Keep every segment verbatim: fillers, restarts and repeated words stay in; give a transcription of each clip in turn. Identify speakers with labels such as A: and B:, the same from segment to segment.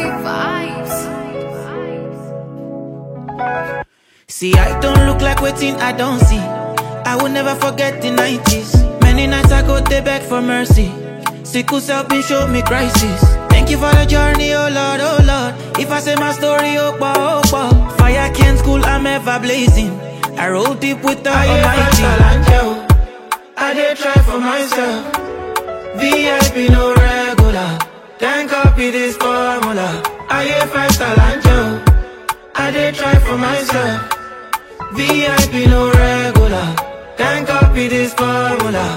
A: See, I don't look like waiting, I don't see. I will never forget the nineties. Many nights I go there beg for mercy. Sickle self been show me crisis. Thank you for the journey, oh Lord, oh Lord. If I say my story, oh boy, oh boy. Fire can't school, I'm ever blazing. I roll deep with the I Almighty.
B: I did try for myself. V I P no regular. Can't copy this formula. I hear five star Angel. I did try for myself. V I P no regular. Can't copy this formula.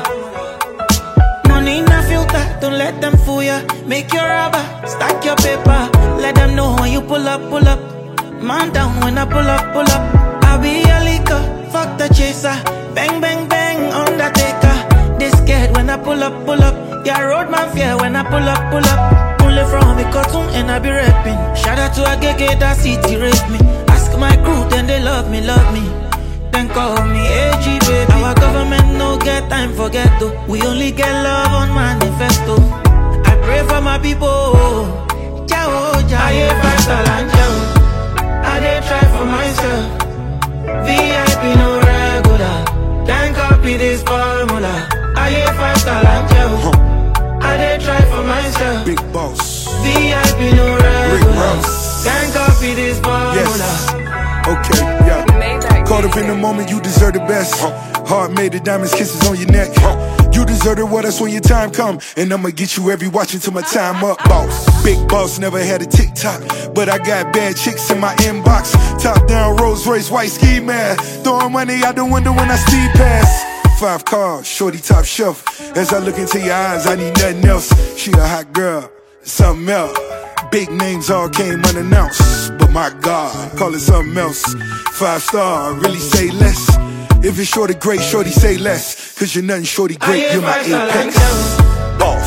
A: Money in a filter, don't let them fool ya. Make your rubber, stack your paper. Let them know when you pull up, pull up. Man down when I pull up, pull up. I'll be a leaker, fuck the chaser. Bang, bang, bang, Undertaker. They scared when I pull up, pull up. Yeah, road man fear when I pull up, pull up. Pull it from me cartoon and I be rapping. Shout out to a gege that city rape me. Ask my crew, then they love me, love me. Then call me A G baby. Our government no get time for ghetto. We only get love on manifesto. I pray for my people. Ciao, ciao.
B: I hear five star Angel. I did try for myself. V I P no regular. Can't copy this formula. I hear five star Angel. Huh. I did try for myself.
C: Big boss.
B: V I P no regular. Can't copy this formula.
C: Yes. Okay, yeah. Caught up in the moment, you deserve the best. Huh. Heart made of diamonds, kisses on your neck. Huh. You deserve it, well, that's when your time come. And I'ma get you every watch until my time up, boss. Big boss, never had a TikTok, but I got bad chicks in my inbox. Top down, Rolls Royce, white ski mask. Throwing money out the window when I speed past. Five cars, shorty top shelf. As I look into your eyes, I need nothing else. She a hot girl, something else. Big names all came unannounced, but my God, call it something else. Five star, really say less. If it's shorty great, shorty say less. Cause you're nothing shorty great, you're my apex. Boss.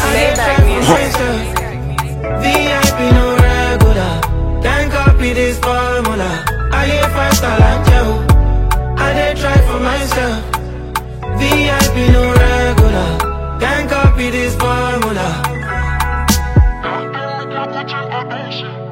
B: V I P no regular. Can't copy this formula. I hear five star Angel. I did try for myself. V I P no regular. Can't copy this formula.